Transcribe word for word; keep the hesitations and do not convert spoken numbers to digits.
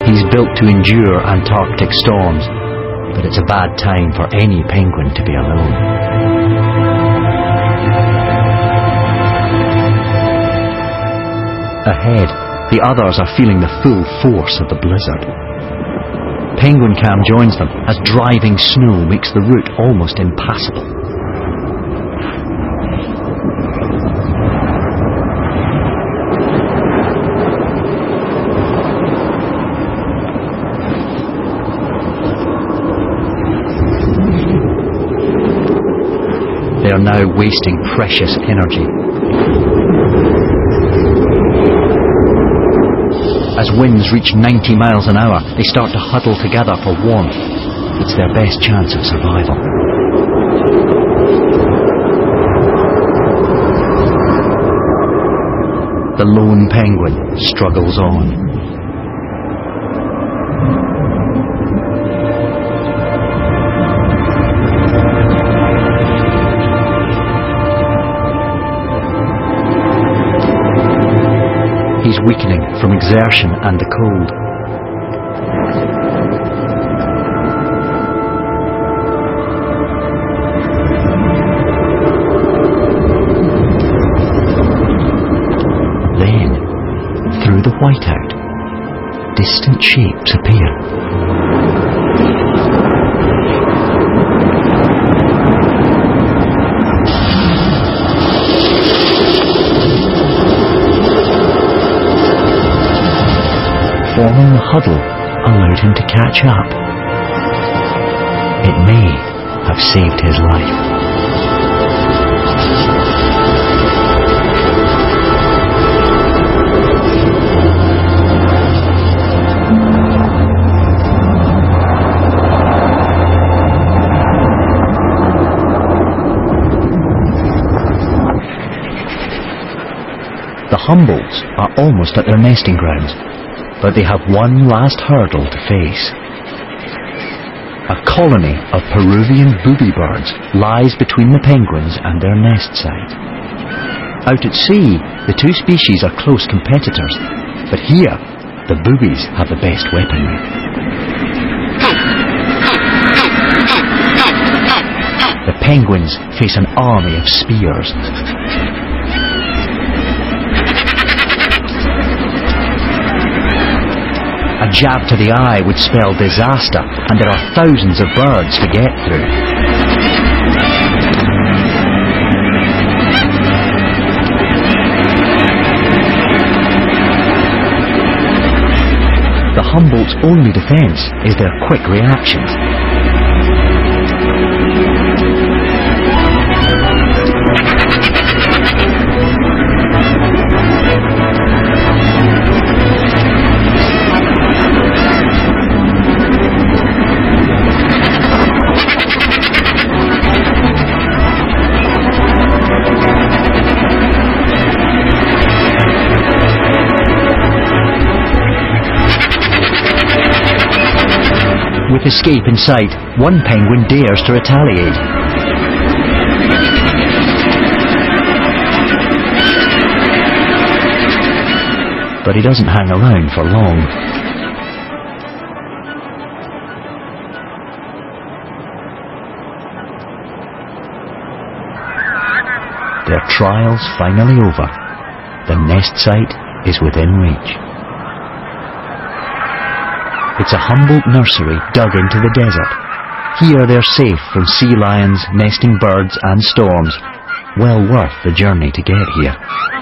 He's built to endure Antarctic storms, but it's a bad time for any penguin to be alone. Ahead, the others are feeling the full force of the blizzard. Penguin Cam joins them as driving snow makes the route almost impassable. They are now wasting precious energy. As winds reach ninety miles an hour, they start to huddle together for warmth. It's their best chance of survival. The lone penguin struggles on. He's weakening from exertion and the cold. Then, through the whiteout, distant shapes appear. Forming the huddle allowed him to catch up. It may have saved his life. The Humboldts are almost at their nesting grounds, but they have one last hurdle to face. A colony of Peruvian booby birds lies between the penguins and their nest site. Out at sea, the two species are close competitors, but here, the boobies have the best weaponry. The penguins face an army of spears. A jab to the eye would spell disaster, and there are thousands of birds to get through. The Humboldt's only defense is their quick reactions. With escape in sight, one penguin dares to retaliate. But he doesn't hang around for long. Their trial's finally over. The nest site is within reach. It's a Humboldt nursery dug into the desert. Here they're safe from sea lions, nesting birds and storms. Well worth the journey to get here.